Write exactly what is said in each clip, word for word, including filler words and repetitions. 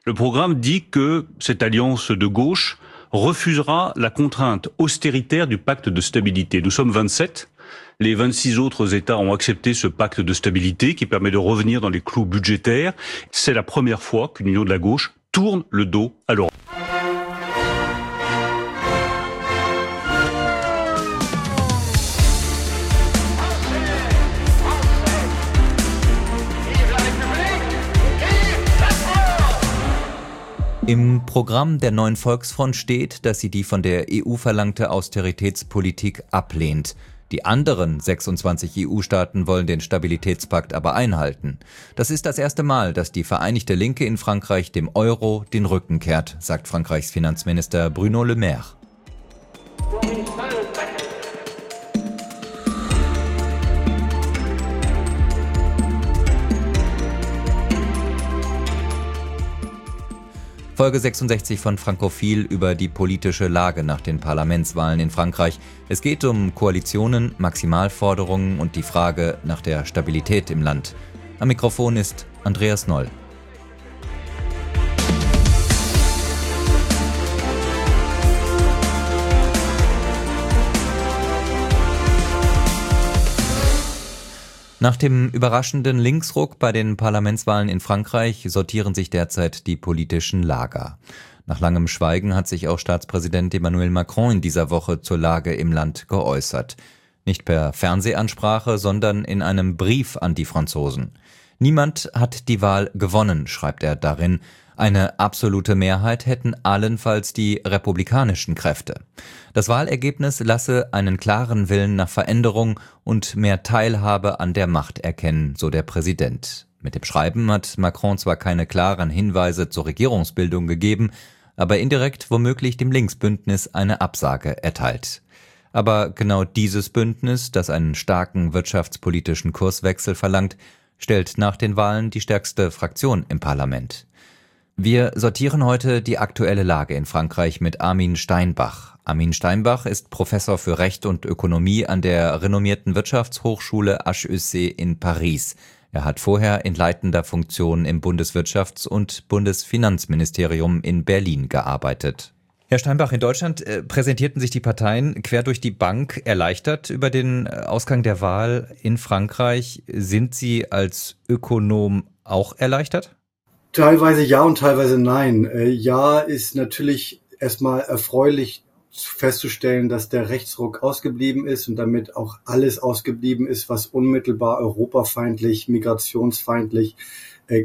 Le programme dit que cette alliance de gauche refusera la contrainte austéritaire du pacte de stabilité. Nous sommes vingt-sept. Les vingt-six autres États ont accepté ce pacte de stabilité qui permet de revenir dans les clous budgétaires. C'est la première fois qu'une union de la gauche tourne le dos à l'Europe. Im Programm der neuen Volksfront steht, dass sie die von der E U verlangte Austeritätspolitik ablehnt. Die anderen sechsundzwanzig E U-Staaten wollen den Stabilitätspakt aber einhalten. Das ist das erste Mal, dass die Vereinigte Linke in Frankreich dem Euro den Rücken kehrt, sagt Frankreichs Finanzminister Bruno Le Maire. Folge sechsundsechzig von Frankophil über die politische Lage nach den Parlamentswahlen in Frankreich. Es geht um Koalitionen, Maximalforderungen und die Frage nach der Stabilität im Land. Am Mikrofon ist Andreas Noll. Nach dem überraschenden Linksruck bei den Parlamentswahlen in Frankreich sortieren sich derzeit die politischen Lager. Nach langem Schweigen hat sich auch Staatspräsident Emmanuel Macron in dieser Woche zur Lage im Land geäußert. Nicht per Fernsehansprache, sondern in einem Brief an die Franzosen. Niemand hat die Wahl gewonnen, schreibt er darin. Eine absolute Mehrheit hätten allenfalls die republikanischen Kräfte. Das Wahlergebnis lasse einen klaren Willen nach Veränderung und mehr Teilhabe an der Macht erkennen, so der Präsident. Mit dem Schreiben hat Macron zwar keine klaren Hinweise zur Regierungsbildung gegeben, aber indirekt womöglich dem Linksbündnis eine Absage erteilt. Aber genau dieses Bündnis, das einen starken wirtschaftspolitischen Kurswechsel verlangt, stellt nach den Wahlen die stärkste Fraktion im Parlament. Wir sortieren heute die aktuelle Lage in Frankreich mit Armin Steinbach. Armin Steinbach ist Professor für Recht und Ökonomie an der renommierten Wirtschaftshochschule H E C in Paris. Er hat vorher in leitender Funktion im Bundeswirtschafts- und Bundesfinanzministerium in Berlin gearbeitet. Herr Steinbach, in Deutschland äh, präsentierten sich die Parteien quer durch die Bank erleichtert über den äh, Ausgang der Wahl in Frankreich. Sind Sie als Ökonom auch erleichtert? Teilweise ja und teilweise nein. Äh, ja ist natürlich erstmal erfreulich festzustellen, dass der Rechtsruck ausgeblieben ist und damit auch alles ausgeblieben ist, was unmittelbar europafeindlich, migrationsfeindlich, äh,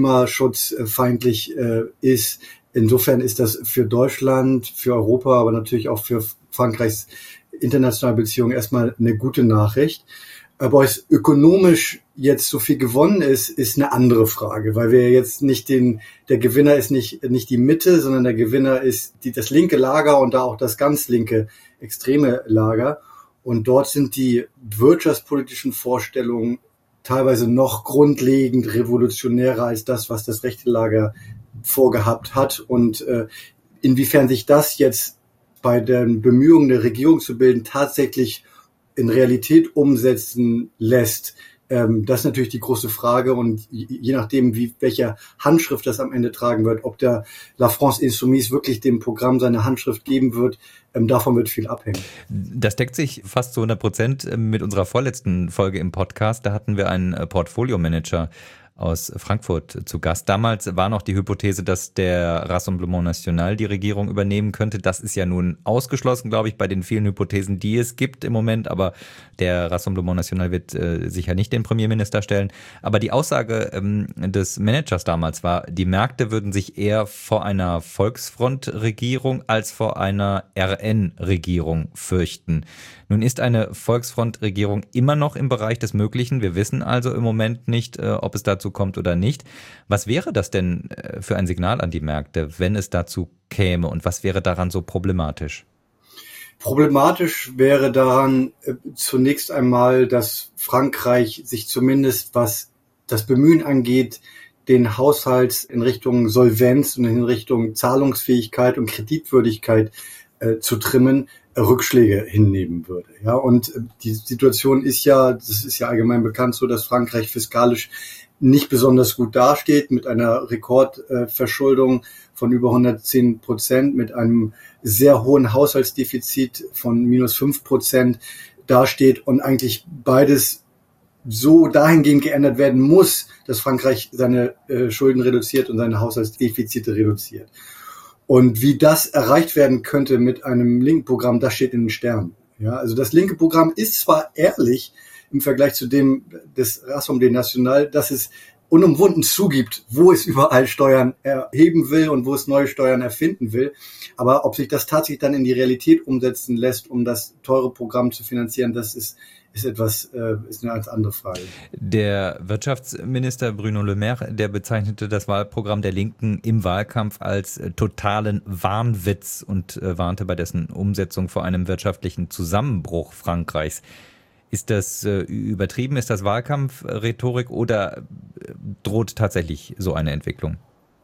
klimaschutzfeindlich äh, ist. Insofern ist das für Deutschland, für Europa, aber natürlich auch für Frankreichs internationale Beziehungen erstmal eine gute Nachricht. Aber es ökonomisch jetzt so viel gewonnen ist, ist eine andere Frage, weil wir jetzt nicht den, der Gewinner ist nicht, nicht die Mitte, sondern der Gewinner ist die, das linke Lager und da auch das ganz linke, extreme Lager. Und dort sind die wirtschaftspolitischen Vorstellungen teilweise noch grundlegend revolutionärer als das, was das rechte Lager vorgehabt hat. Und äh, inwiefern sich das jetzt bei den Bemühungen der Regierung zu bilden tatsächlich in Realität umsetzen lässt, ähm, das ist natürlich die große Frage und je nachdem, wie welcher Handschrift das am Ende tragen wird, ob der La France Insoumise wirklich dem Programm seine Handschrift geben wird, ähm, davon wird viel abhängen. Das deckt sich fast zu hundert Prozent mit unserer vorletzten Folge im Podcast. Da hatten wir einen Portfolio-Manager aus Frankfurt zu Gast. Damals war noch die Hypothese, dass der Rassemblement National die Regierung übernehmen könnte. Das ist ja nun ausgeschlossen, glaube ich, bei den vielen Hypothesen, die es gibt im Moment. Aber der Rassemblement National wird äh, sicher nicht den Premierminister stellen. Aber die Aussage ähm, des Managers damals war, die Märkte würden sich eher vor einer Volksfront-Regierung als vor einer R N-Regierung fürchten. Nun ist eine Volksfront-Regierung immer noch im Bereich des Möglichen. Wir wissen also im Moment nicht, äh, ob es dazu kommt oder nicht. Was wäre das denn äh, für ein Signal an die Märkte, wenn es dazu käme? Und was wäre daran so problematisch? Problematisch wäre daran äh, zunächst einmal, dass Frankreich sich zumindest, was das Bemühen angeht, den Haushalt in Richtung Solvenz und in Richtung Zahlungsfähigkeit und Kreditwürdigkeit äh, zu trimmen, Rückschläge hinnehmen würde. Ja, und die Situation ist ja, das ist ja allgemein bekannt so, dass Frankreich fiskalisch nicht besonders gut dasteht, mit einer Rekordverschuldung von über hundertzehn Prozent, mit einem sehr hohen Haushaltsdefizit von minus fünf Prozent dasteht und eigentlich beides so dahingehend geändert werden muss, dass Frankreich seine äh, Schulden reduziert und seine Haushaltsdefizite reduziert. Und wie das erreicht werden könnte mit einem linken Programm, das steht in den Sternen. Ja, also das linke Programm ist zwar ehrlich im Vergleich zu dem des Rassemblement National, dass es unumwunden zugibt, wo es überall Steuern erheben will und wo es neue Steuern erfinden will. Aber ob sich das tatsächlich dann in die Realität umsetzen lässt, um das teure Programm zu finanzieren, das ist ist etwas, äh, ist eine ganz andere Frage. Der Wirtschaftsminister Bruno Le Maire, der bezeichnete das Wahlprogramm der Linken im Wahlkampf als äh, totalen Wahnwitz und äh, warnte bei dessen Umsetzung vor einem wirtschaftlichen Zusammenbruch Frankreichs. Ist das äh, übertrieben? Ist das Wahlkampfrhetorik oder äh, droht tatsächlich so eine Entwicklung?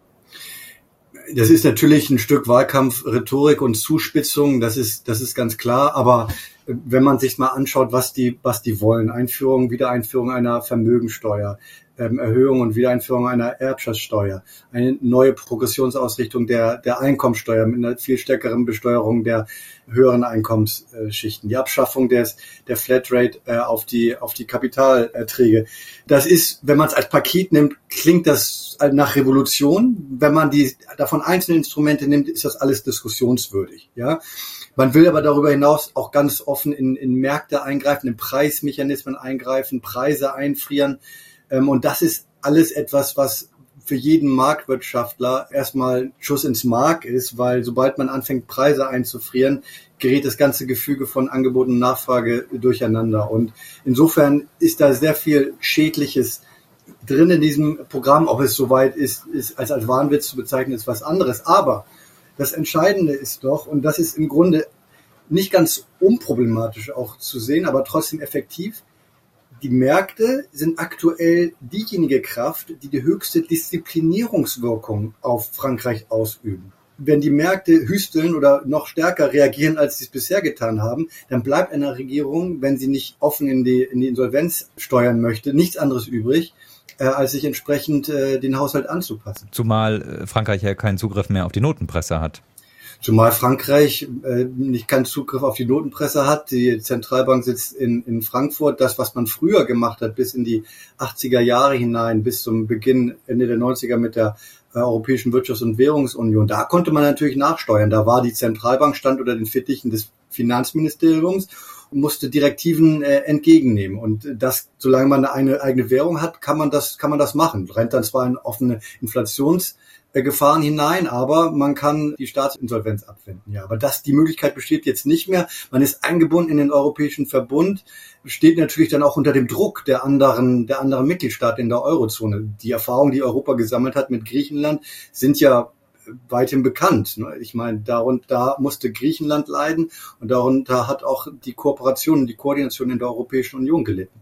Das ist natürlich ein Stück Wahlkampfrhetorik und Zuspitzung, das ist, das ist ganz klar. Aber wenn man sich mal anschaut, was die, was die wollen, Einführung, Wiedereinführung einer Vermögensteuer, ähm, Erhöhung und Wiedereinführung einer Erbschaftssteuer, eine neue Progressionsausrichtung der, der Einkommensteuer mit einer viel stärkeren Besteuerung der höheren Einkommensschichten, die Abschaffung des, der Flatrate äh, auf die, auf die Kapitalerträge. Das ist, wenn man es als Paket nimmt, klingt das nach Revolution. Wenn man die davon einzelne Instrumente nimmt, ist das alles diskussionswürdig, ja. Man will aber darüber hinaus auch ganz offen in, in Märkte eingreifen, in Preismechanismen eingreifen, Preise einfrieren. Ähm, und das ist alles etwas, was für jeden Marktwirtschaftler erstmal ein Schuss ins Mark ist, weil sobald man anfängt, Preise einzufrieren, gerät das ganze Gefüge von Angebot und Nachfrage durcheinander. Und insofern ist da sehr viel Schädliches drin in diesem Programm. Ob es soweit ist, ist als, als Wahnwitz zu bezeichnen, ist was anderes. Aber das Entscheidende ist doch, und das ist im Grunde nicht ganz unproblematisch auch zu sehen, aber trotzdem effektiv, die Märkte sind aktuell diejenige Kraft, die die höchste Disziplinierungswirkung auf Frankreich ausüben. Wenn die Märkte hüsteln oder noch stärker reagieren, als sie es bisher getan haben, dann bleibt einer Regierung, wenn sie nicht offen in die, in die Insolvenz steuern möchte, nichts anderes übrig, äh, als sich entsprechend äh, den Haushalt anzupassen. Zumal Frankreich ja keinen Zugriff mehr auf die Notenpresse hat. Zumal Frankreich äh, nicht keinen Zugriff auf die Notenpresse hat. Die Zentralbank sitzt in, in Frankfurt. Das, was man früher gemacht hat, bis in die achtziger Jahre hinein, bis zum Beginn, Ende der neunziger mit der äh, Europäischen Wirtschafts- und Währungsunion, da konnte man natürlich nachsteuern. Da war die Zentralbank, stand unter den Fittichen des Finanzministeriums und musste Direktiven äh, entgegennehmen. Und das, solange man eine eigene Währung hat, kann man das, kann man das machen. Rennt dann zwar in offene Inflations- Gefahren hinein, aber man kann die Staatsinsolvenz abwenden. Ja, aber das, die Möglichkeit besteht jetzt nicht mehr. Man ist eingebunden in den Europäischen Verbund, steht natürlich dann auch unter dem Druck der anderen, der anderen Mitgliedstaaten in der Eurozone. Die Erfahrungen, die Europa gesammelt hat mit Griechenland, sind ja weithin bekannt. Ich meine, darunter, da musste Griechenland leiden und darunter hat auch die Kooperation und die Koordination in der Europäischen Union gelitten.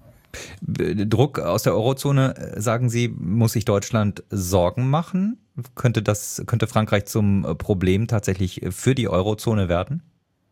Druck aus der Eurozone, sagen Sie, muss sich Deutschland Sorgen machen? Könnte das, könnte Frankreich zum Problem tatsächlich für die Eurozone werden?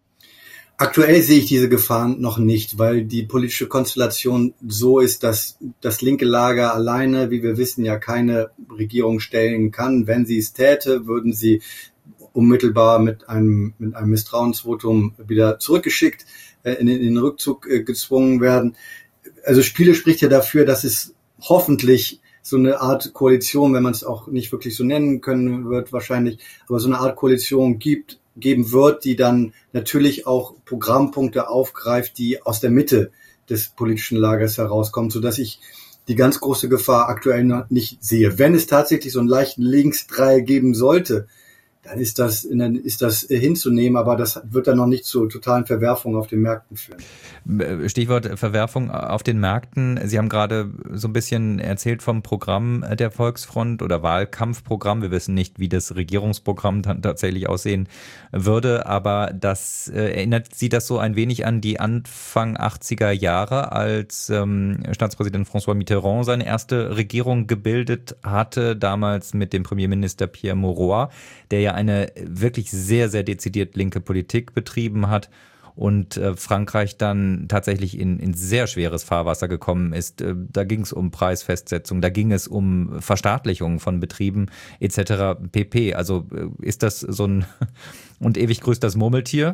Aktuell sehe ich diese Gefahren noch nicht, weil die politische Konstellation so ist, dass das linke Lager alleine, wie wir wissen, ja keine Regierung stellen kann. Wenn sie es täte, würden sie unmittelbar mit einem, mit einem Misstrauensvotum wieder zurückgeschickt, in den Rückzug gezwungen werden. Also Spiele spricht ja dafür, dass es hoffentlich so eine Art Koalition, wenn man es auch nicht wirklich so nennen können wird wahrscheinlich, aber so eine Art Koalition gibt, geben wird, die dann natürlich auch Programmpunkte aufgreift, die aus der Mitte des politischen Lagers herauskommen, sodass ich die ganz große Gefahr aktuell noch nicht sehe. Wenn es tatsächlich so einen leichten Linksdreieck geben sollte, dann ist das, dann ist das hinzunehmen, aber das wird dann noch nicht zu totalen Verwerfungen auf den Märkten führen. Stichwort Verwerfung auf den Märkten. Sie haben gerade so ein bisschen erzählt vom Programm der Volksfront oder Wahlkampfprogramm. Wir wissen nicht, wie das Regierungsprogramm tatsächlich aussehen würde, aber das erinnert Sie das so ein wenig an die Anfang achtziger Jahre, als ähm, Staatspräsident François Mitterrand seine erste Regierung gebildet hatte, damals mit dem Premierminister Pierre Mauroy, der ja eine wirklich sehr, sehr dezidiert linke Politik betrieben hat und äh, Frankreich dann tatsächlich in, in sehr schweres Fahrwasser gekommen ist. Äh, da ging es um Preisfestsetzung, da ging es um Verstaatlichung von Betrieben et cetera pp. Also äh, ist das so ein und ewig grüßt das Murmeltier?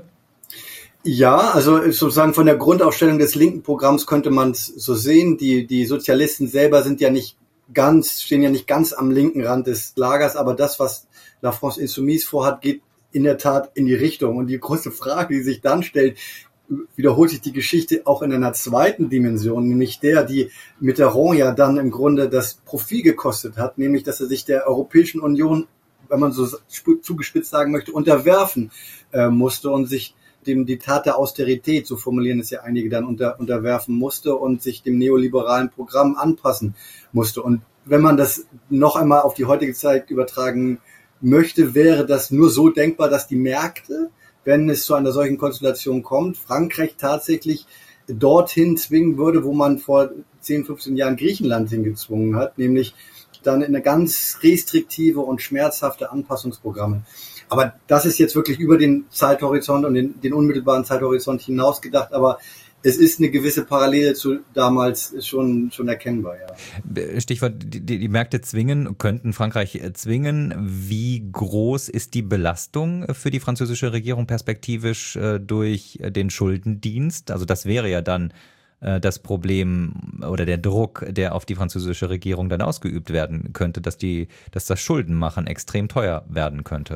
Ja, also sozusagen von der Grundaufstellung des linken Programms könnte man es so sehen. Die, die Sozialisten selber sind ja nicht ganz, stehen ja nicht ganz am linken Rand des Lagers, aber das, was La France Insoumise vorhat, geht in der Tat in die Richtung. Und die große Frage, die sich dann stellt, wiederholt sich die Geschichte auch in einer zweiten Dimension, nämlich der, die Mitterrand ja dann im Grunde das Profil gekostet hat, nämlich dass er sich der Europäischen Union, wenn man so zugespitzt sagen möchte, unterwerfen äh, musste und sich dem Diktat der Austerität, so formulieren es ja einige, dann unter, unterwerfen musste und sich dem neoliberalen Programm anpassen musste. Und wenn man das noch einmal auf die heutige Zeit übertragen möchte, wäre das nur so denkbar, dass die Märkte, wenn es zu einer solchen Konstellation kommt, Frankreich tatsächlich dorthin zwingen würde, wo man vor zehn, fünfzehn Jahren Griechenland hingezwungen hat, nämlich dann in eine ganz restriktive und schmerzhafte Anpassungsprogramme. Aber das ist jetzt wirklich über den Zeithorizont und den, den unmittelbaren Zeithorizont hinaus gedacht, aber es ist eine gewisse Parallele zu damals schon schon erkennbar, ja. Stichwort, die, die Märkte zwingen, könnten Frankreich zwingen. Wie groß ist die Belastung für die französische Regierung perspektivisch durch den Schuldendienst? Also das wäre ja dann das Problem oder der Druck, der auf die französische Regierung dann ausgeübt werden könnte, dass die, dass das Schuldenmachen extrem teuer werden könnte.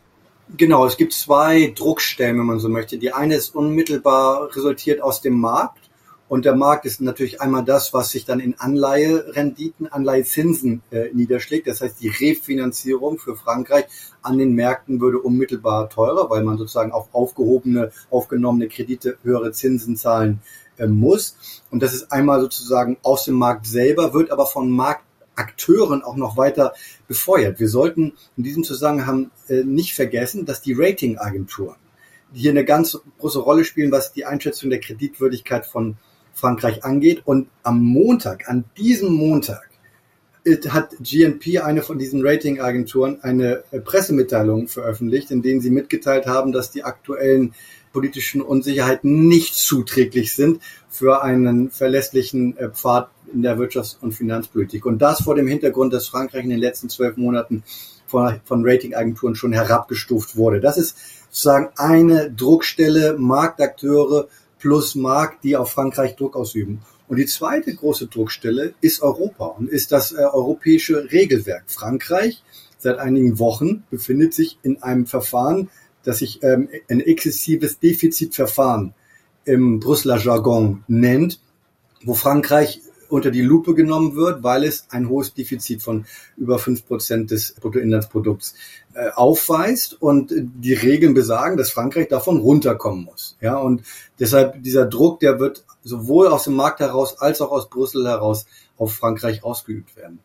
Genau, es gibt zwei Druckstellen, wenn man so möchte. Die eine ist unmittelbar resultiert aus dem Markt. Und der Markt ist natürlich einmal das, was sich dann in Anleiherenditen, Anleihezinsen äh, niederschlägt. Das heißt, die Refinanzierung für Frankreich an den Märkten würde unmittelbar teurer, weil man sozusagen auf aufgehobene, aufgenommene Kredite höhere Zinsen zahlen äh, muss. Und das ist einmal sozusagen aus dem Markt selber, wird aber von Marktakteuren auch noch weiter befeuert. Wir sollten in diesem Zusammenhang äh, nicht vergessen, dass die Ratingagenturen hier eine ganz große Rolle spielen, was die Einschätzung der Kreditwürdigkeit von Frankreich angeht. Und am Montag, an diesem Montag, hat G N P, eine von diesen Ratingagenturen, eine Pressemitteilung veröffentlicht, in denen sie mitgeteilt haben, dass die aktuellen politischen Unsicherheiten nicht zuträglich sind für einen verlässlichen Pfad in der Wirtschafts- und Finanzpolitik. Und das vor dem Hintergrund, dass Frankreich in den letzten zwölf Monaten von, von Ratingagenturen schon herabgestuft wurde. Das ist sozusagen eine Druckstelle, Marktakteure plus Markt, die auf Frankreich Druck ausüben. Und die zweite große Druckstelle ist Europa und ist das äh, europäische Regelwerk. Frankreich seit einigen Wochen befindet sich in einem Verfahren, das sich ähm, ein exzessives Defizitverfahren im Brüsseler Jargon nennt, wo Frankreich unter die Lupe genommen wird, weil es ein hohes Defizit von über fünf Prozent des Bruttoinlandsprodukts äh, aufweist. Und die Regeln besagen, dass Frankreich davon runterkommen muss. Ja, und deshalb dieser Druck, der wird sowohl aus dem Markt heraus als auch aus Brüssel heraus auf Frankreich ausgeübt werden.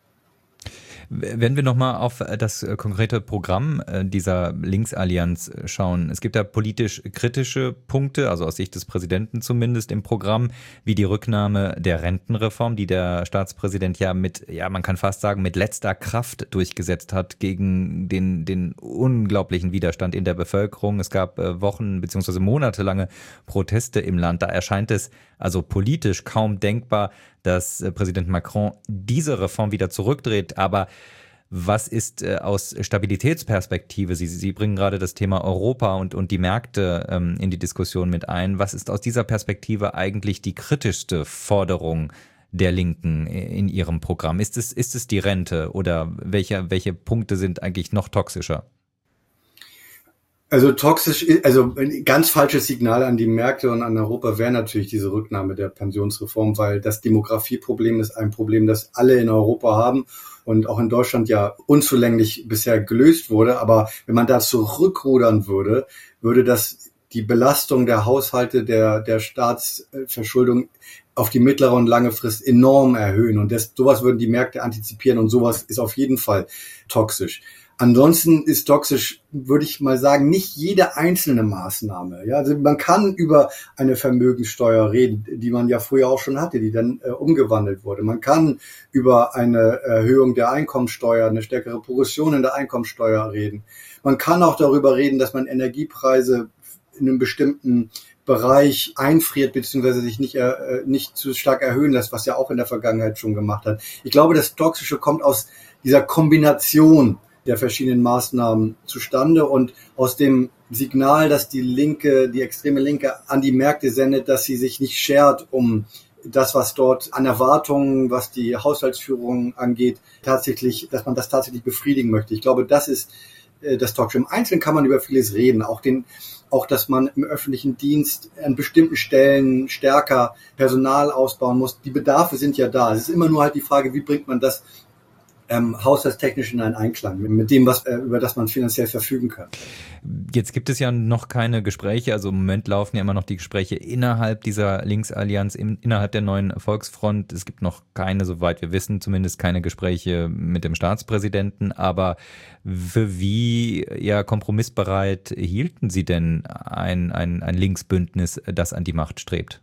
Wenn wir nochmal auf das konkrete Programm dieser Linksallianz schauen, es gibt da politisch kritische Punkte, also aus Sicht des Präsidenten zumindest im Programm, wie die Rücknahme der Rentenreform, die der Staatspräsident ja mit, ja man kann fast sagen, mit letzter Kraft durchgesetzt hat gegen den, den unglaublichen Widerstand in der Bevölkerung. Es gab Wochen bzw. monatelange Proteste im Land. Da erscheint es also politisch kaum denkbar, dass Präsident Macron diese Reform wieder zurückdreht. Aber was ist äh, aus Stabilitätsperspektive, Sie, Sie bringen gerade das Thema Europa und, und die Märkte ähm, in die Diskussion mit ein, was ist aus dieser Perspektive eigentlich die kritischste Forderung der Linken in Ihrem Programm? Ist es, ist es die Rente oder welche, welche Punkte sind eigentlich noch toxischer? Also toxisch, also ein ganz falsches Signal an die Märkte und an Europa wäre natürlich diese Rücknahme der Pensionsreform, weil das Demografieproblem ist ein Problem, das alle in Europa haben und auch in Deutschland ja unzulänglich bisher gelöst wurde. Aber wenn man da zurückrudern würde, würde das die Belastung der Haushalte, der, der Staatsverschuldung auf die mittlere und lange Frist enorm erhöhen. Und das, sowas würden die Märkte antizipieren und sowas ist auf jeden Fall toxisch. Ansonsten ist toxisch, würde ich mal sagen, nicht jede einzelne Maßnahme. Ja, also man kann über eine Vermögenssteuer reden, die man ja früher auch schon hatte, die dann äh, umgewandelt wurde. Man kann über eine Erhöhung der Einkommensteuer, eine stärkere Progression in der Einkommensteuer reden. Man kann auch darüber reden, dass man Energiepreise in einem bestimmten Bereich einfriert beziehungsweise sich nicht äh, nicht zu stark erhöhen lässt, was ja auch in der Vergangenheit schon gemacht hat. Ich glaube, das Toxische kommt aus dieser Kombination der verschiedenen Maßnahmen zustande und aus dem Signal, dass die Linke, die extreme Linke an die Märkte sendet, dass sie sich nicht schert um das, was dort an Erwartungen, was die Haushaltsführung angeht, tatsächlich, dass man das tatsächlich befriedigen möchte. Ich glaube, das ist äh, das Talkshow. Im Einzelnen kann man über vieles reden, auch den, auch, dass man im öffentlichen Dienst an bestimmten Stellen stärker Personal ausbauen muss. Die Bedarfe sind ja da. Es ist immer nur halt die Frage, wie bringt man das Ähm, haushaltstechnisch in einen Einklang mit, mit dem, was äh, über das man finanziell verfügen kann. Jetzt gibt es ja noch keine Gespräche, also im Moment laufen ja immer noch die Gespräche innerhalb dieser Linksallianz, in, innerhalb der neuen Volksfront. Es gibt noch keine, soweit wir wissen, zumindest keine Gespräche mit dem Staatspräsidenten. Aber für wie ja kompromissbereit hielten Sie denn ein, ein, ein Linksbündnis, das an die Macht strebt?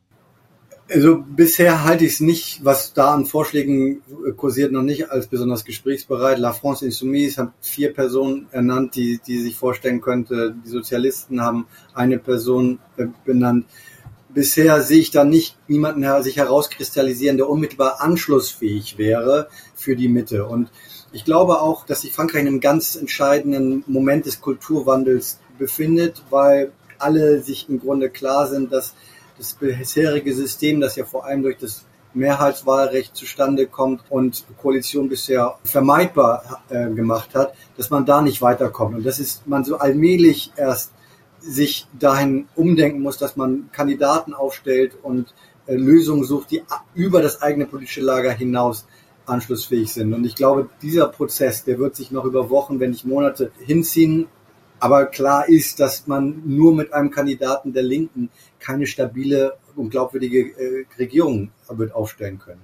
Also bisher halte ich es nicht, was da an Vorschlägen kursiert, noch nicht als besonders gesprächsbereit. La France Insoumise hat vier Personen ernannt, die die sich vorstellen könnte. Die Sozialisten haben eine Person benannt. Bisher sehe ich da nicht niemanden sich herauskristallisieren, der unmittelbar anschlussfähig wäre für die Mitte. Und ich glaube auch, dass sich Frankreich in einem ganz entscheidenden Moment des Kulturwandels befindet, weil alle sich im Grunde klar sind, dass das bisherige System, das ja vor allem durch das Mehrheitswahlrecht zustande kommt und Koalition bisher vermeidbar äh, gemacht hat, dass man da nicht weiterkommt. Und das ist, man so allmählich erst sich dahin umdenken muss, dass man Kandidaten aufstellt und äh, Lösungen sucht, die über das eigene politische Lager hinaus anschlussfähig sind. Und ich glaube, dieser Prozess, der wird sich noch über Wochen, wenn nicht Monate hinziehen. Aber klar ist, dass man nur mit einem Kandidaten der Linken keine stabile und glaubwürdige äh, Regierung wird aufstellen können.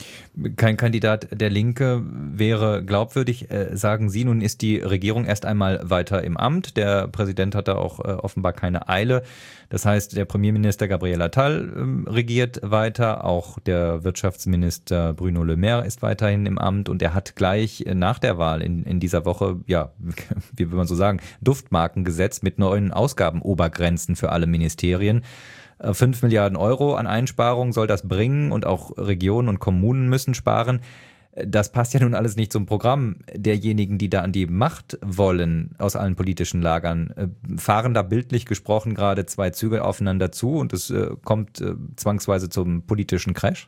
Kein Kandidat der Linke wäre glaubwürdig, äh, sagen Sie. Nun ist die Regierung erst einmal weiter im Amt. Der Präsident hat da auch äh, offenbar keine Eile. Das heißt, der Premierminister Gabriel Attal äh, regiert weiter. Auch der Wirtschaftsminister Bruno Le Maire ist weiterhin im Amt. Und er hat gleich äh, nach der Wahl in, in dieser Woche, ja, wie will man so sagen, Duftmarken gesetzt mit neuen Ausgabenobergrenzen für alle Ministerien. Fünf Milliarden Euro an Einsparungen soll das bringen und auch Regionen und Kommunen müssen sparen. Das passt ja nun alles nicht zum Programm derjenigen, die da an die Macht wollen aus allen politischen Lagern. Fahren da bildlich gesprochen gerade zwei Züge aufeinander zu und es kommt zwangsweise zum politischen Crash?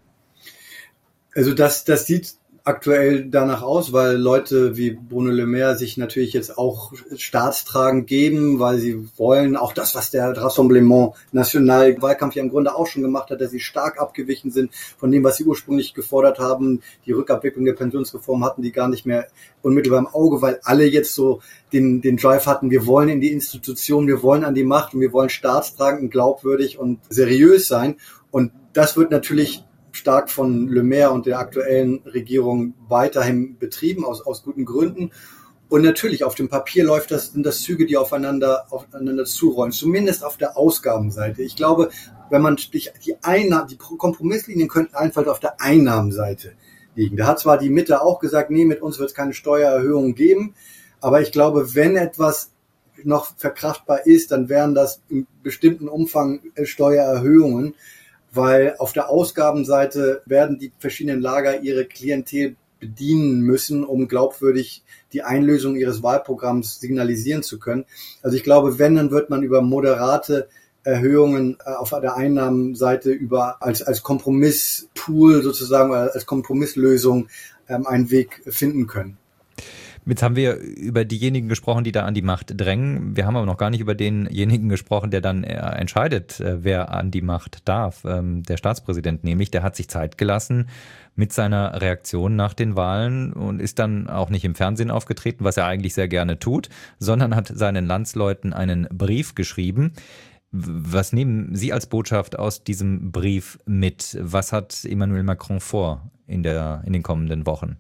Also das, das sieht aktuell danach aus, weil Leute wie Bruno Le Maire sich natürlich jetzt auch staatstragend geben, weil sie wollen auch das, was der Rassemblement National Wahlkampf ja im Grunde auch schon gemacht hat, dass sie stark abgewichen sind von dem, was sie ursprünglich gefordert haben. Die Rückabwicklung der Pensionsreform hatten die gar nicht mehr unmittelbar im Auge, weil alle jetzt so den, den Drive hatten, wir wollen in die Institution, wir wollen an die Macht und wir wollen staatstragend und glaubwürdig und seriös sein. Und das wird natürlich stark von Le Maire und der aktuellen Regierung weiterhin betrieben, aus, aus guten Gründen. Und natürlich, auf dem Papier läuft das, sind das Züge, die aufeinander, aufeinander zurollen, zumindest auf der Ausgabenseite. Ich glaube, wenn man die Einnahmen, die Kompromisslinien könnten einfach auf der Einnahmenseite liegen. Da hat zwar die Mitte auch gesagt, nee, mit uns wird es keine Steuererhöhungen geben, aber ich glaube, wenn etwas noch verkraftbar ist, dann wären das in bestimmten Umfang Steuererhöhungen, weil auf der Ausgabenseite werden die verschiedenen Lager ihre Klientel bedienen müssen, um glaubwürdig die Einlösung ihres Wahlprogramms signalisieren zu können. Also ich glaube, wenn, dann wird man über moderate Erhöhungen auf der Einnahmenseite über als als Kompromisstool sozusagen, als Kompromisslösung ähm, einen Weg finden können. Jetzt haben wir über diejenigen gesprochen, die da an die Macht drängen. Wir haben aber noch gar nicht über denjenigen gesprochen, der dann entscheidet, wer an die Macht darf. Der Staatspräsident nämlich, der hat sich Zeit gelassen mit seiner Reaktion nach den Wahlen und ist dann auch nicht im Fernsehen aufgetreten, was er eigentlich sehr gerne tut, sondern hat seinen Landsleuten einen Brief geschrieben. Was nehmen Sie als Botschaft aus diesem Brief mit? Was hat Emmanuel Macron vor in der, in den kommenden Wochen?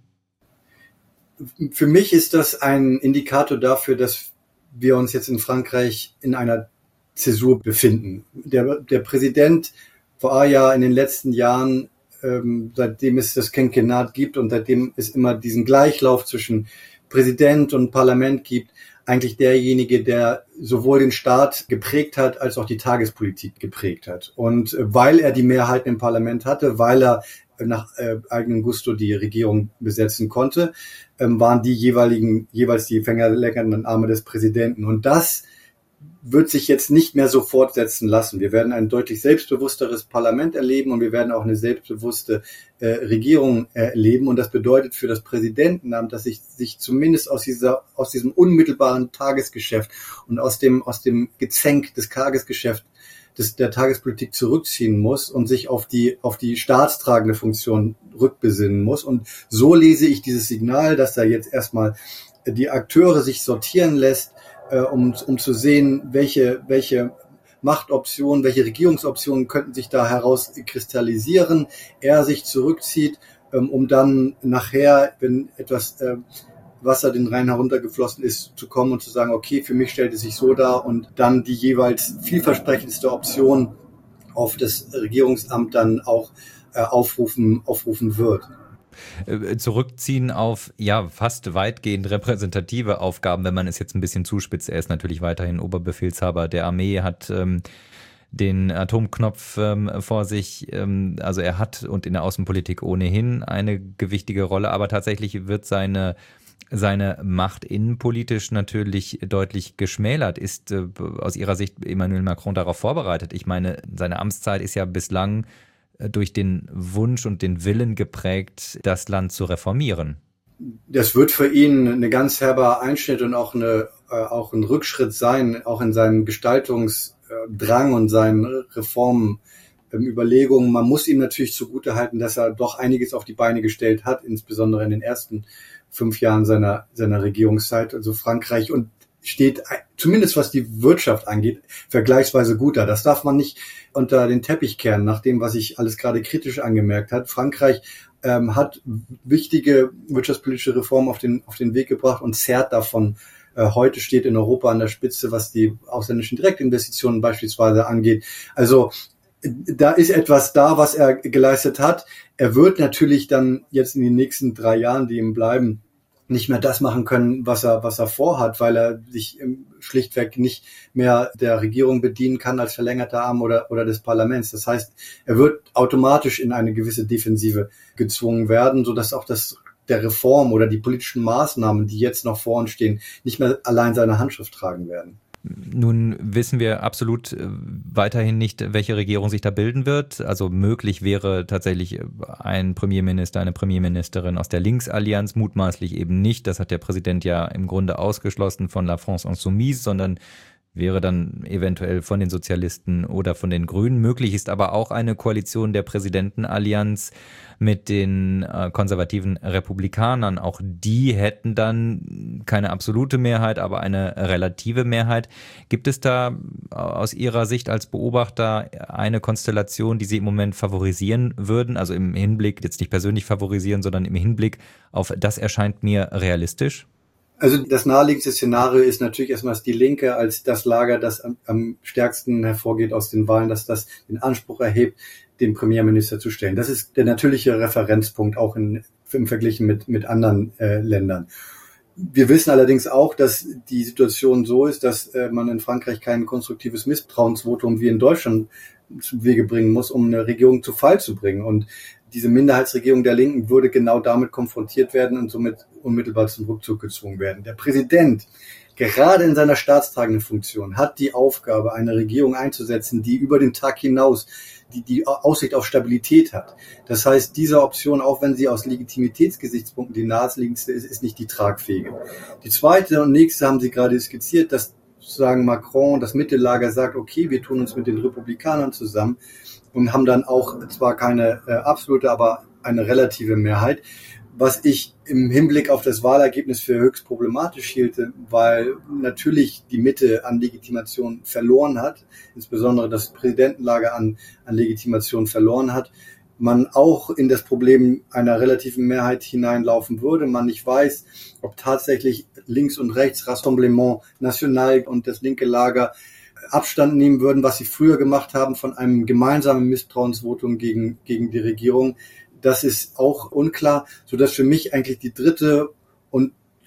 Für mich ist das ein Indikator dafür, dass wir uns jetzt in Frankreich in einer Zäsur befinden. Der, der Präsident war ja in den letzten Jahren, ähm, seitdem es das Quinquennat gibt und seitdem es immer diesen Gleichlauf zwischen Präsident und Parlament gibt, eigentlich derjenige, der sowohl den Staat geprägt hat, als auch die Tagespolitik geprägt hat. Und weil er die Mehrheiten im Parlament hatte, weil er nach äh, eigenem Gusto die Regierung besetzen konnte, ähm, waren die jeweiligen, jeweils die fängerlenkernden Arme des Präsidenten. Und das wird sich jetzt nicht mehr so fortsetzen lassen. Wir werden ein deutlich selbstbewussteres Parlament erleben und wir werden auch eine selbstbewusste äh, Regierung erleben. Und das bedeutet für das Präsidentenamt, dass sich sich zumindest aus dieser, aus diesem unmittelbaren Tagesgeschäft und aus dem, aus dem Gezänk des Tagesgeschäfts des, der Tagespolitik zurückziehen muss und sich auf die, auf die staatstragende Funktion rückbesinnen muss. Und so lese ich dieses Signal, dass da jetzt erstmal die Akteure sich sortieren lässt, äh, um, um zu sehen, welche, welche Machtoptionen, welche Regierungsoptionen könnten sich da herauskristallisieren. Er sich zurückzieht, ähm, um dann nachher, wenn etwas äh, Wasser den Rhein heruntergeflossen ist, zu kommen und zu sagen, okay, für mich stellt es sich so dar und dann die jeweils vielversprechendste Option auf das Regierungsamt dann auch äh, aufrufen, aufrufen wird. Zurückziehen auf ja fast weitgehend repräsentative Aufgaben, wenn man es jetzt ein bisschen zuspitzt. Er ist natürlich weiterhin Oberbefehlshaber der Armee, hat ähm, den Atomknopf ähm, vor sich. Ähm, also er hat und in der Außenpolitik ohnehin eine gewichtige Rolle, aber tatsächlich wird seine seine Macht innenpolitisch natürlich deutlich geschmälert. Ist äh, aus Ihrer Sicht Emmanuel Macron darauf vorbereitet? Ich meine, seine Amtszeit ist ja bislang durch den Wunsch und den Willen geprägt, das Land zu reformieren. Das wird für ihn eine ganz herber Einschnitt und auch eine äh, auch ein Rückschritt sein, auch in seinem Gestaltungsdrang und seinen Reformüberlegungen. Man muss ihm natürlich zugutehalten, dass er doch einiges auf die Beine gestellt hat, insbesondere in den ersten fünf Jahren seiner seiner Regierungszeit. Also Frankreich und steht zumindest was die Wirtschaft angeht vergleichsweise gut da. Das darf man nicht unter den Teppich kehren, nach dem, was ich alles gerade kritisch angemerkt hat. Frankreich ähm, hat wichtige wirtschaftspolitische Reformen auf den auf den Weg gebracht und zerrt davon. Äh, heute steht in Europa an der Spitze, was die ausländischen Direktinvestitionen beispielsweise angeht. Also da ist etwas da, was er geleistet hat. Er wird natürlich dann jetzt in den nächsten drei Jahren, die ihm bleiben, nicht mehr das machen können, was er, was er vorhat, weil er sich schlichtweg nicht mehr der Regierung bedienen kann als verlängerter Arm oder, oder des Parlaments. Das heißt, er wird automatisch in eine gewisse Defensive gezwungen werden, sodass auch das, der Reform oder die politischen Maßnahmen, die jetzt noch vor uns stehen, nicht mehr allein seine Handschrift tragen werden. Nun wissen wir absolut weiterhin nicht, welche Regierung sich da bilden wird. Also möglich wäre tatsächlich ein Premierminister, eine Premierministerin aus der Linksallianz, mutmaßlich eben nicht. Das hat der Präsident ja im Grunde ausgeschlossen von La France Insoumise, sondern wäre dann eventuell von den Sozialisten oder von den Grünen. Möglich ist aber auch eine Koalition der Präsidentenallianz mit den äh, konservativen Republikanern. Auch die hätten dann keine absolute Mehrheit, aber eine relative Mehrheit. Gibt es da aus Ihrer Sicht als Beobachter eine Konstellation, die Sie im Moment favorisieren würden? Also im Hinblick, jetzt nicht persönlich favorisieren, sondern im Hinblick auf das erscheint mir realistisch? Also das naheliegendste Szenario ist natürlich erstmal die Linke als das Lager, das am, am stärksten hervorgeht aus den Wahlen, dass das den Anspruch erhebt, den Premierminister zu stellen. Das ist der natürliche Referenzpunkt, auch in, im Vergleich mit, mit anderen äh, Ländern. Wir wissen allerdings auch, dass die Situation so ist, dass äh, man in Frankreich kein konstruktives Misstrauensvotum wie in Deutschland zu Wege bringen muss, um eine Regierung zu Fall zu bringen. Und diese Minderheitsregierung der Linken würde genau damit konfrontiert werden und somit unmittelbar zum Rückzug gezwungen werden. Der Präsident, gerade in seiner staatstragenden Funktion, hat die Aufgabe, eine Regierung einzusetzen, die über den Tag hinaus die, die Aussicht auf Stabilität hat. Das heißt, diese Option, auch wenn sie aus Legitimitätsgesichtspunkten die naheliegendste ist, ist nicht die tragfähige. Die zweite und nächste haben Sie gerade skizziert, dass sozusagen Macron, das Mittellager, sagt, okay, wir tun uns mit den Republikanern zusammen und haben dann auch zwar keine äh, absolute, aber eine relative Mehrheit, was ich im Hinblick auf das Wahlergebnis für höchst problematisch hielte, weil natürlich die Mitte an Legitimation verloren hat, insbesondere das Präsidentenlager an, an Legitimation verloren hat, man auch in das Problem einer relativen Mehrheit hineinlaufen würde, man nicht weiß, ob tatsächlich links und rechts, Rassemblement National und das linke Lager Abstand nehmen würden, was sie früher gemacht haben von einem gemeinsamen Misstrauensvotum gegen, gegen die Regierung. Das ist auch unklar, sodass für mich eigentlich die dritte und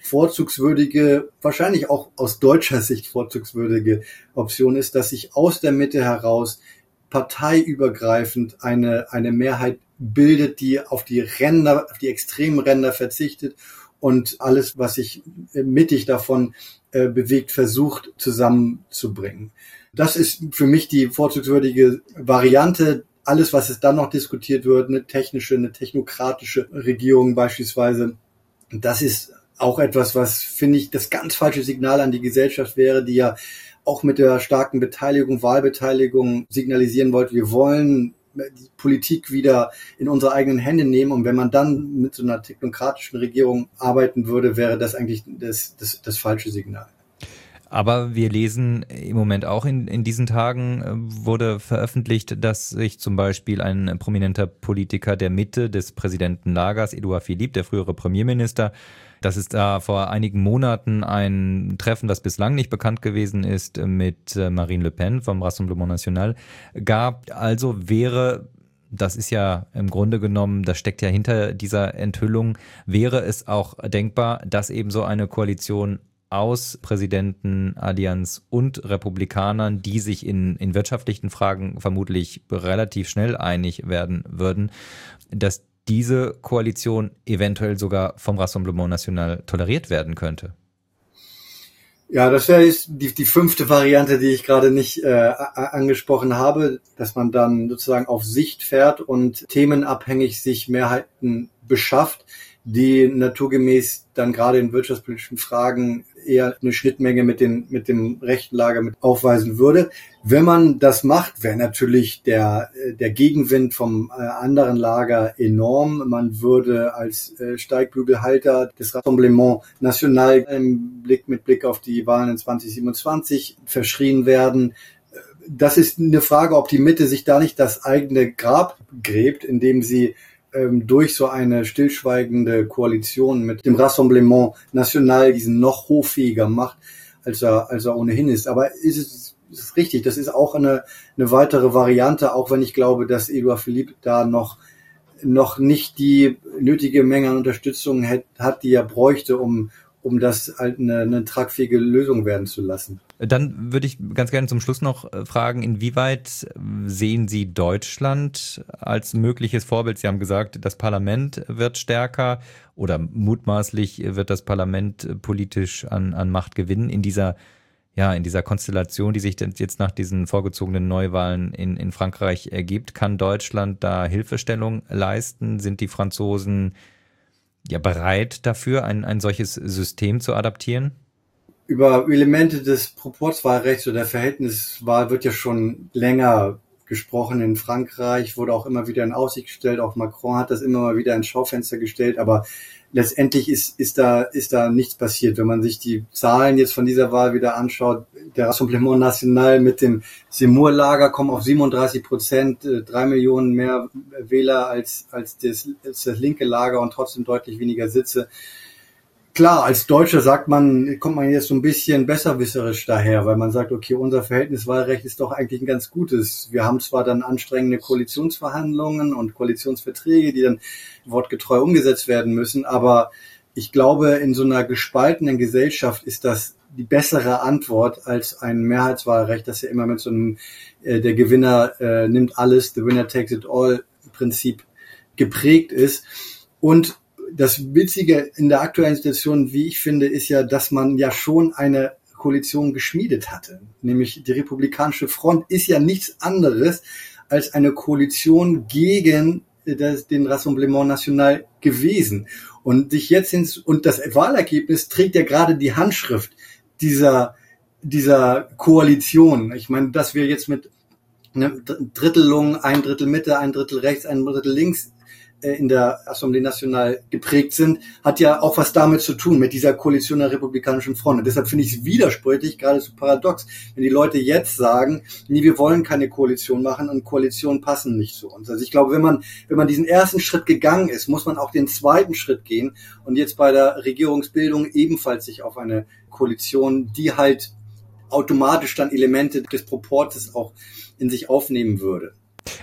vorzugswürdige, wahrscheinlich auch aus deutscher Sicht vorzugswürdige Option ist, dass sich aus der Mitte heraus parteiübergreifend eine, eine Mehrheit bildet, die auf die Ränder, auf die extremen Ränder verzichtet und alles, was sich mittig davon äh, bewegt, versucht zusammenzubringen. Das ist für mich die vorzugswürdige Variante. Alles, was es dann noch diskutiert wird, eine technische, eine technokratische Regierung beispielsweise, das ist auch etwas, was, finde ich, das ganz falsche Signal an die Gesellschaft wäre, die ja auch mit der starken Beteiligung, Wahlbeteiligung signalisieren wollte, wir wollen die Politik wieder in unsere eigenen Hände nehmen. Und wenn man dann mit so einer technokratischen Regierung arbeiten würde, wäre das eigentlich das, das, das falsche Signal. Aber wir lesen im Moment auch in, in diesen Tagen wurde veröffentlicht, dass sich zum Beispiel ein prominenter Politiker der Mitte des Präsidentenlagers, Edouard Philippe, der frühere Premierminister, dass es da vor einigen Monaten ein Treffen, das bislang nicht bekannt gewesen ist, mit Marine Le Pen vom Rassemblement National gab. Also wäre, das ist ja im Grunde genommen, das steckt ja hinter dieser Enthüllung, wäre es auch denkbar, dass eben so eine Koalition aus Präsidentenallianz und Republikanern, die sich in, in wirtschaftlichen Fragen vermutlich relativ schnell einig werden würden, dass diese Koalition eventuell sogar vom Rassemblement National toleriert werden könnte. Ja, das wäre jetzt die, die fünfte Variante, die ich gerade nicht äh, angesprochen habe, dass man dann sozusagen auf Sicht fährt und themenabhängig sich Mehrheiten beschafft, die naturgemäß dann gerade in wirtschaftspolitischen Fragen eher eine Schnittmenge mit den mit dem rechten Lager mit aufweisen würde. Wenn man das macht, wäre natürlich der der Gegenwind vom äh, anderen Lager enorm. Man würde als äh, Steigbügelhalter des Rassemblement National im Blick mit Blick auf die Wahlen in zwanzig siebenundzwanzig verschrien werden. Das ist eine Frage, ob die Mitte sich da nicht das eigene Grab gräbt, indem sie durch so eine stillschweigende Koalition mit dem Rassemblement National diesen noch hoffähiger macht, als er, als er ohnehin ist. Aber ist es, ist es richtig, das ist auch eine, eine weitere Variante, auch wenn ich glaube, dass Edouard Philippe da noch, noch nicht die nötige Menge an Unterstützung hat, hat, die er bräuchte, um, um das eine, eine tragfähige Lösung werden zu lassen. Dann würde ich ganz gerne zum Schluss noch fragen, inwieweit sehen Sie Deutschland als mögliches Vorbild? Sie haben gesagt, das Parlament wird stärker oder mutmaßlich wird das Parlament politisch an, an Macht gewinnen in dieser, ja, in dieser Konstellation, die sich jetzt nach diesen vorgezogenen Neuwahlen in, in Frankreich ergibt. Kann Deutschland da Hilfestellung leisten? Sind die Franzosen ja bereit dafür, ein, ein solches System zu adaptieren? Über Elemente des Proporzwahlrechts oder der Verhältniswahl wird ja schon länger gesprochen in Frankreich, wurde auch immer wieder in Aussicht gestellt, auch Macron hat das immer mal wieder ins Schaufenster gestellt, aber letztendlich ist, ist da, ist da nichts passiert. Wenn man sich die Zahlen jetzt von dieser Wahl wieder anschaut, der Rassemblement National mit dem Zemmour-Lager kommen auf siebenunddreißig Prozent, drei Millionen mehr Wähler als, als das, als das linke Lager und trotzdem deutlich weniger Sitze. Klar, als Deutscher sagt man, kommt man jetzt so ein bisschen besserwisserisch daher, weil man sagt, okay, unser Verhältniswahlrecht ist doch eigentlich ein ganz gutes. Wir haben zwar dann anstrengende Koalitionsverhandlungen und Koalitionsverträge, die dann wortgetreu umgesetzt werden müssen, aber ich glaube, in so einer gespaltenen Gesellschaft ist das die bessere Antwort als ein Mehrheitswahlrecht, das ja immer mit so einem äh, der Gewinner äh, nimmt alles, the winner takes it all Prinzip geprägt ist. Und das Witzige in der aktuellen Situation, wie ich finde, ist ja, dass man ja schon eine Koalition geschmiedet hatte. Nämlich die Republikanische Front ist ja nichts anderes als eine Koalition gegen das, den Rassemblement National gewesen. Und sich jetzt ins, und das Wahlergebnis trägt ja gerade die Handschrift dieser, dieser Koalition. Ich meine, dass wir jetzt mit einer Drittelung, ein Drittel Mitte, ein Drittel rechts, ein Drittel links in der Assemblée Nationale geprägt sind, hat ja auch was damit zu tun, mit dieser Koalition der Republikanischen Front. Und deshalb finde ich es widersprüchlich, geradezu paradox, wenn die Leute jetzt sagen, nee, wir wollen keine Koalition machen und Koalitionen passen nicht zu uns. Also ich glaube, wenn man, wenn man diesen ersten Schritt gegangen ist, muss man auch den zweiten Schritt gehen und jetzt bei der Regierungsbildung ebenfalls sich auf eine Koalition, die halt automatisch dann Elemente des Proportes auch in sich aufnehmen würde.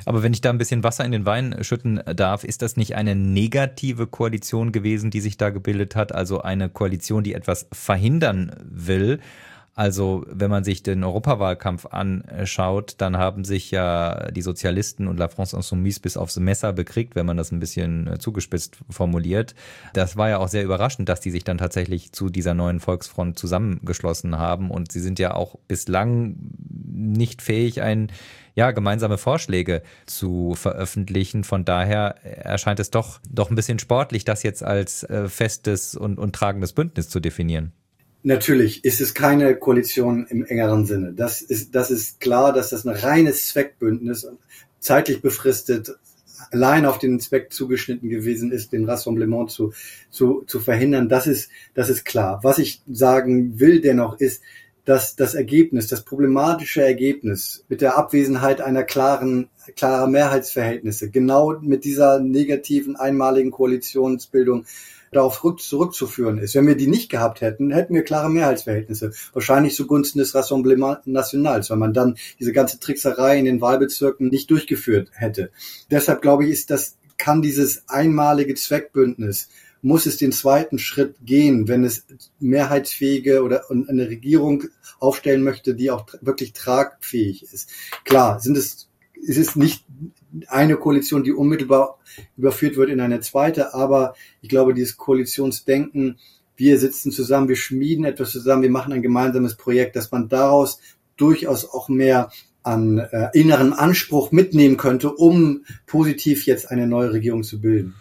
Aber wenn ich da ein bisschen Wasser in den Wein schütten darf, ist das nicht eine negative Koalition gewesen, die sich da gebildet hat? Also eine Koalition, die etwas verhindern will? Also wenn man sich den Europawahlkampf anschaut, dann haben sich ja die Sozialisten und La France Insoumise bis aufs Messer bekriegt, wenn man das ein bisschen zugespitzt formuliert. Das war ja auch sehr überraschend, dass die sich dann tatsächlich zu dieser neuen Volksfront zusammengeschlossen haben. Und sie sind ja auch bislang nicht fähig, ein ja, gemeinsame Vorschläge zu veröffentlichen. Von daher erscheint es doch, doch ein bisschen sportlich, das jetzt als äh, festes und, und tragendes Bündnis zu definieren. Natürlich ist es keine Koalition im engeren Sinne. Das ist, das ist klar, dass das ein reines Zweckbündnis, zeitlich befristet, allein auf den Zweck zugeschnitten gewesen ist, den Rassemblement zu, zu, zu verhindern. Das ist, das ist klar. Was ich sagen will dennoch ist, dass das Ergebnis, das problematische Ergebnis mit der Abwesenheit einer klaren, klarer Mehrheitsverhältnisse, genau mit dieser negativen einmaligen Koalitionsbildung darauf zurückzuführen ist. Wenn wir die nicht gehabt hätten, hätten wir klare Mehrheitsverhältnisse. Wahrscheinlich zugunsten des Rassemblement Nationals, weil man dann diese ganze Trickserei in den Wahlbezirken nicht durchgeführt hätte. Deshalb glaube ich, ist das, kann dieses einmalige Zweckbündnis, muss es den zweiten Schritt gehen, wenn es mehrheitsfähige oder eine Regierung aufstellen möchte, die auch wirklich tragfähig ist. Klar, sind es, ist es nicht eine Koalition, die unmittelbar überführt wird in eine zweite, aber ich glaube, dieses Koalitionsdenken, wir sitzen zusammen, wir schmieden etwas zusammen, wir machen ein gemeinsames Projekt, dass man daraus durchaus auch mehr an äh, inneren Anspruch mitnehmen könnte, um positiv jetzt eine neue Regierung zu bilden.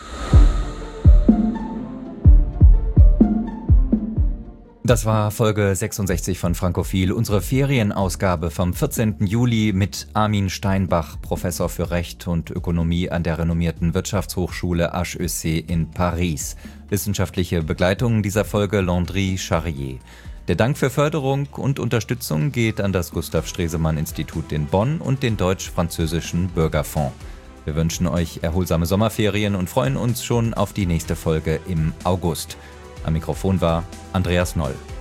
Das war Folge sechsundsechzig von Frankophil, unsere Ferienausgabe vom vierzehnten Juli mit Armin Steinbach, Professor für Recht und Ökonomie an der renommierten Wirtschaftshochschule H E C in Paris. Wissenschaftliche Begleitung dieser Folge Landry Charrier. Der Dank für Förderung und Unterstützung geht an das Gustav Stresemann-Institut in Bonn und den Deutsch-Französischen Bürgerfonds. Wir wünschen euch erholsame Sommerferien und freuen uns schon auf die nächste Folge im August. Am Mikrofon war Andreas Noll.